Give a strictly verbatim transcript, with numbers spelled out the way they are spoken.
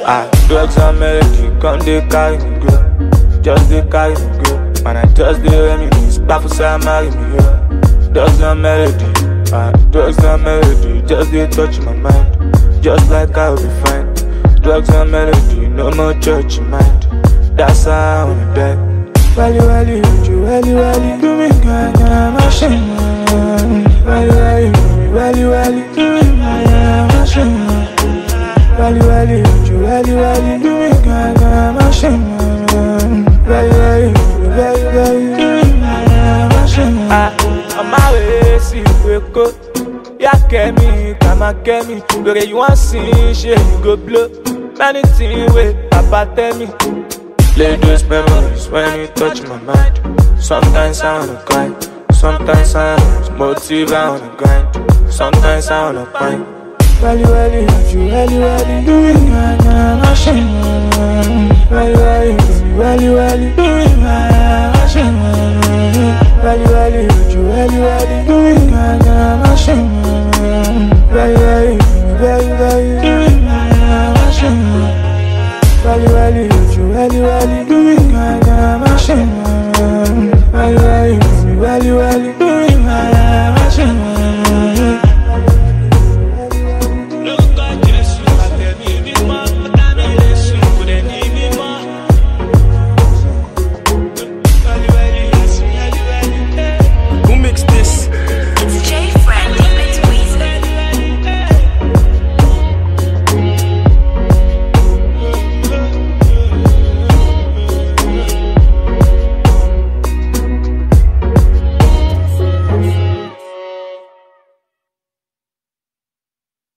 Ah, drugs and melody, come they carry me go. Just they carry me go. Man, I just they reminisce. Baffle say marry me here. Drugs and melody, ah, drugs and melody, just they touch my mind. Just like I'll be fine. Drugs and melody, no more church in mind. That's how I wanna die. Wally wally, you wally wally, do me Gaga machine. Wally wally, wally wally, do me Gaga machine. Wally wally, you wally wally, do me Gaga machine. Wally wally, wally wally, do me Gaga machine. Ah, on my way, see you go. Ya Kemi, Kama Kemi, the way you want see, she you go blow. Many things wait, Papa tell me. Play those memories when you touch my mind. Sometimes I wanna cry, sometimes I wanna motive, I wanna grind. Sometimes I wanna pine. Wally wally, you wally wally, do it my machine. Wally wally, wally wally, do it my machine. Wally wally, you wally wally, do it my machine.